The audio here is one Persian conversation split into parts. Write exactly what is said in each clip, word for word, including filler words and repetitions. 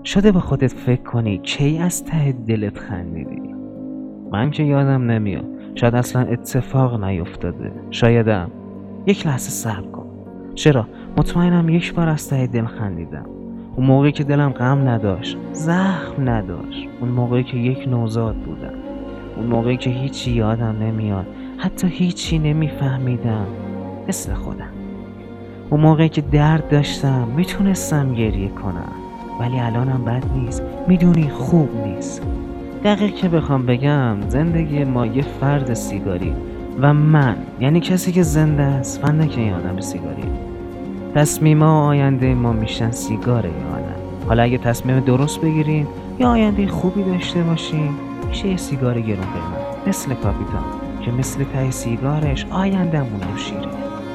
شده با خودت فکر کنی کی از ته دلت خندیدی؟ من که یادم نمیاد. شاید اصلا اتفاق نیفتاده. شایدم. یک لحظه صبر کن. چرا؟ مطمئنم یک بار از ته دل خندیدم. اون موقعی که دلم غم نداشت، زخم نداشت. اون موقعی که یک نوزاد بودم. اون موقعی که هیچی یادم نمیاد، حتی هیچی نمیفهمیدم، مثل خودم. اون موقعی که درد داشتم، میتونستم گریه کنم، ولی الانم بد نیست. میدونی خوب نیست. دقیق که بخوام بگم، زندگی ما یه فرد سیگاری و من، یعنی کسی که زنده است و نه که یه آدم سیگاری. تصمیم‌ها و آینده ما میشن سیگار یه آدم. حالا اگه تصمیم درست بگیریم یا آینده خوبی داشته باشیم، میشه یه سیگار گرون قیمت، مثل کاپیتان که مثل ته سیگارش آینده‌مون رو شیره.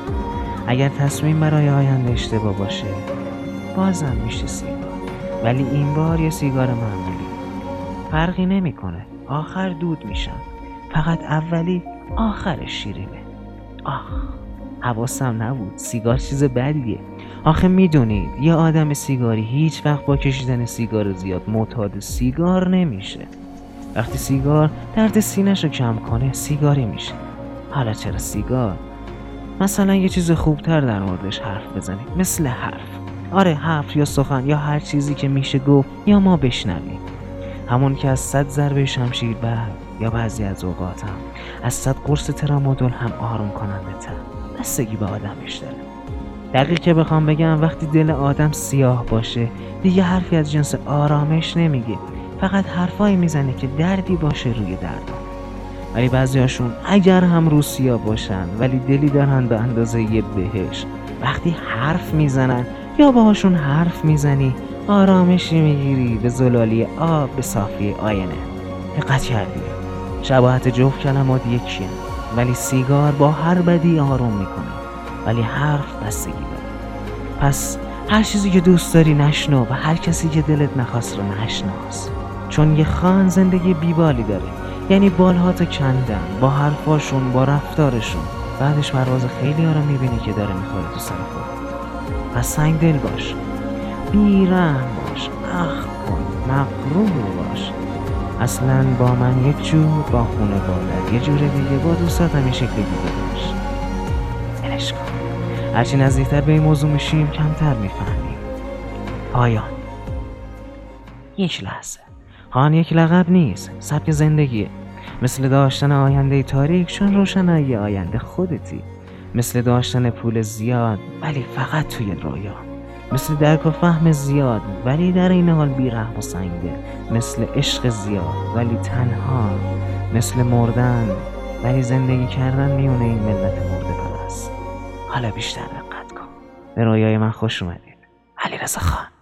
اگر تصمیم برای آینده اشتباه باشه، بازم میشه سیگار، ولی این بار یه سیگار معمولی. فرقی نمیکنه، آخر دود میشن، فقط اولی آخرش شیرینه. آخ، حواسم نبود، سیگار چیز بدیه. آخه میدونید یه آدم سیگاری هیچ وقت با کشیدن سیگار زیاد معتاد سیگار نمیشه. وقتی سیگار درد سینه‌شو کم کنه، سیگاری میشه. حالا چرا سیگار؟ مثلا یه چیز خوبتر در موردش حرف بزنیم، مثل حرف. آره، حرف یا سخن یا هر چیزی که میشه گفت یا ما بشنویم. همون که از صد ضربه شمشیر بعد یا بعضی از اوقات هم از صد قرص ترامادول هم آروم کننده تر. بستگی به آدمش داره. دقیق که بخوام بگم، وقتی دل آدم سیاه باشه، دیگه حرفی از جنس آرامش نمیگه، فقط حرفایی میزنه که دردی باشه روی دردم. ولی بعضی هاشون اگر هم رو سیاه باشن ولی دلی دارن به اندازه یه بهشت، وقتی حرف میزنن یا باهاشون حرف میزنی، آرامشی میگیری به زلالی آب به صافی آینه. دقت کردی؟ شباهت جفت کلمات یکیه، ولی سیگار با هر بدی آروم میکنه، ولی حرف بستگی داره. پس هر چیزی که دوست داری نشنو و هر کسی که دلت نخواست رو نشناس، چون یه خان زندگی بیبالی داره. یعنی بالهاتو کندن با حرفاشون، با رفتارشون. بعدش پرواز خیلی ها رو میبینی که داره میخوره تو سر خودت. پس سنگ دل باش، بیرحم باش، اخ کن، مغرور باش. اصلا با من یک جور، با خونه بالت یه جور دیگه، با دوستات هم یه شکل دیگه باش. الش کن. هرچی نزدیکتر به این موضوع میشیم کمتر میفهمیم. پایان. یک لحظه. خان یک لقب نیست، سبک زندگیه. مثل داشتن آینده تاریک، چون روشنایی آینده خودتی. مثل داشتن پول زیاد ولی فقط توی رویا. مثل درک و فهم زیاد ولی در این حال بی‌رحم و سنگدل. مثل عشق زیاد ولی تنها. مثل مردن ولی زندگی کردن میونه این ملت مرده پرست. حالا بیشتر دقت کن. به رویای من خوش اومدید. علیرضا خان.